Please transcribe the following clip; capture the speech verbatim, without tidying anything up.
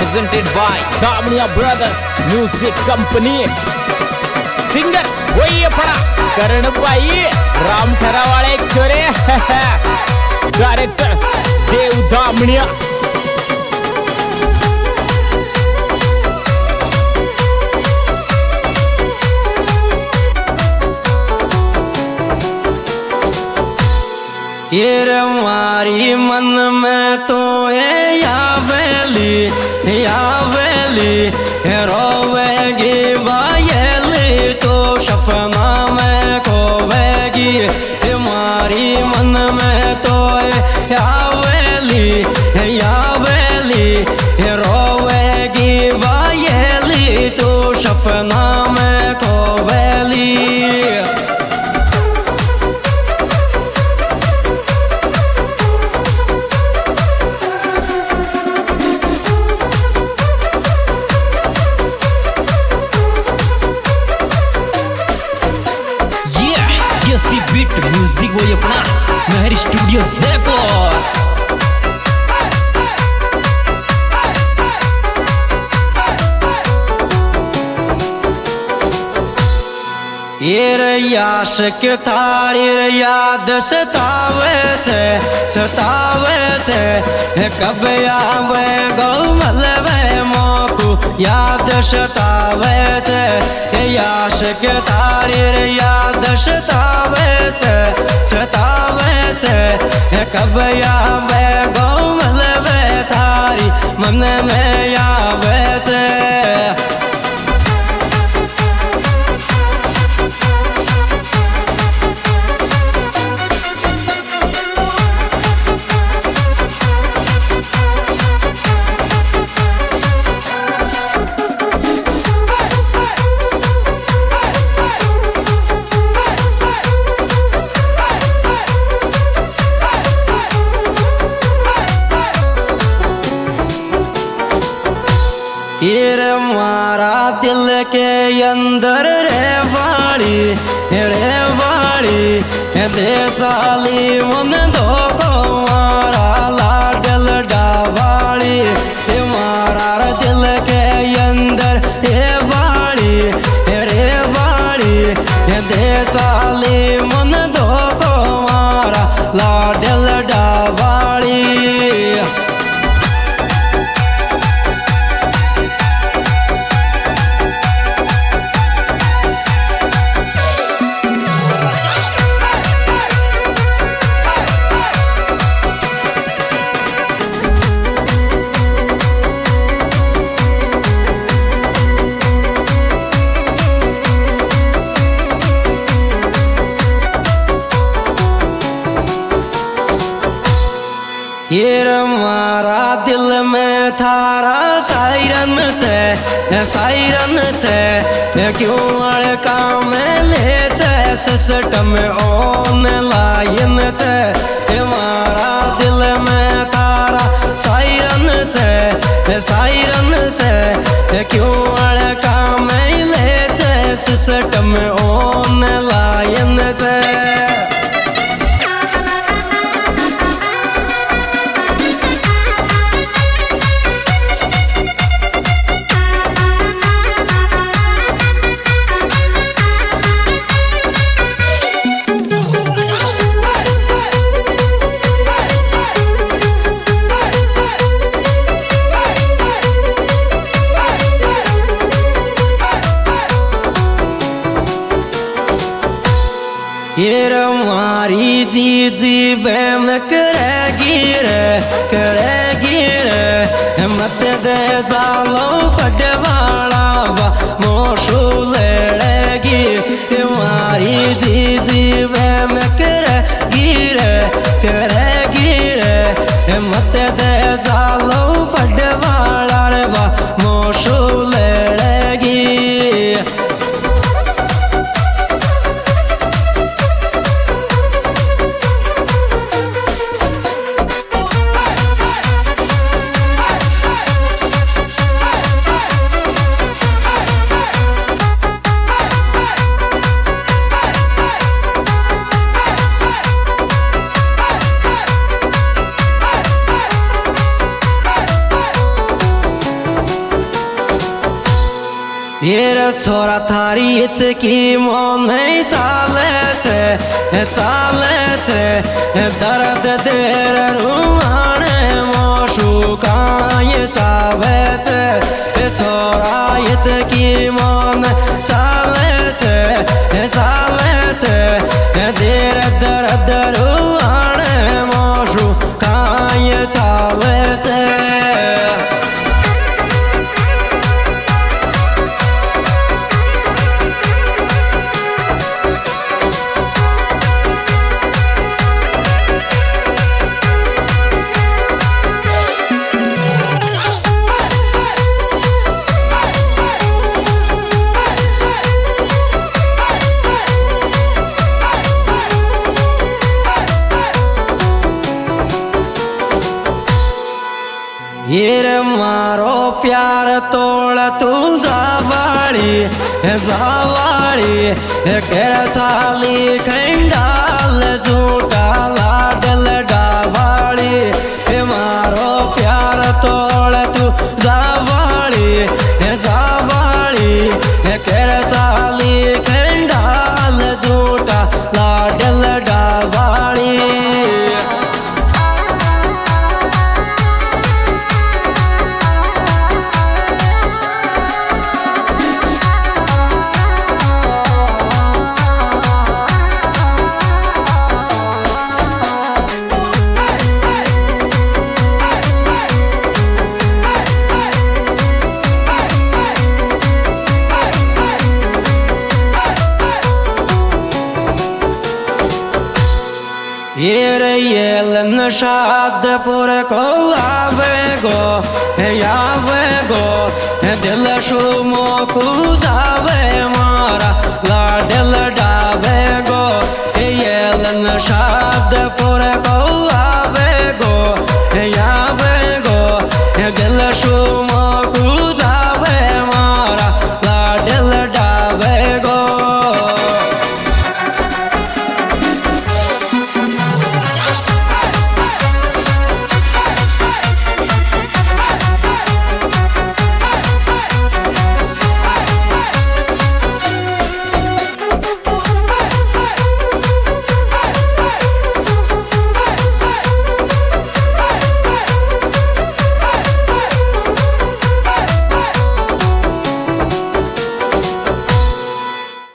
presented by Damnia Brothers Music Company. Singer वही पड़ा करण भाई राम ठरावाले छोरे डायरेक्टर देव दामनिया. ये हमारी मन में तो है यावेली यावेली रोवेगी वायली तो सपना में खोवेगी. हमारी मन में तो है यावेली यावेली रोवेगी वायली तो सपना में खोवेली. बीट म्यूजिक वो अपना महर स्टूडियो जयपुर. ये याशक थारी याद सतावे थे सतावे थे कब आवे गौमल में मोकू याद सतावे थे. याशक थारी याद सतावे थे सतावे थे कब आवे गौमल में थारी मन में आवे थे. ये मारा दिल के अंदर रे वाली रे वाली दे साली मन दो को मारा लाडल डावाली. ये मारा दिल के अंदर रे वाली रे वाली दे साली मन दो को मारा लाडल डावाली. ये मारा दिल में थारा सायरन थे सायरन थे क्यों अड़का में लेते सिस्टम ऑनलाइन थे. हमारा दिल में थारा सायरन थे सायरन थे क्यों अड़का में लेते सिस्टम ऑनलाइन थे. ये हमारी जी जी वैम करेगी रे करेगी रे मत दे जालो फटवाला वा मोशू लड़ेगी. हमारी जी जी वैम करेगी रे करेगी रे मत दे जालो फटवाला वा मोशू लड़ेगी. ये रे छोरा थारी इचकी मन चाले छे चाले छे दर्द देर रुआने मोशु काये चावे छे छोरा इचकी मन चाले छे चाले छे देर दर्द रुआने मोशु काये चावे छे ये रे मारो प्यार तोड़ तू जावाड़ी जावाड़ी केर चाली खंडाल झूठा लाडल डावाड़ी मारो प्यार तोड़ तू जावाड़ी जावाड़ी केर चाली खंडाल झूठा लाडल डावाड़ी ये रे येलन शादपुर को आवे गो आवे गो दिल शुमो को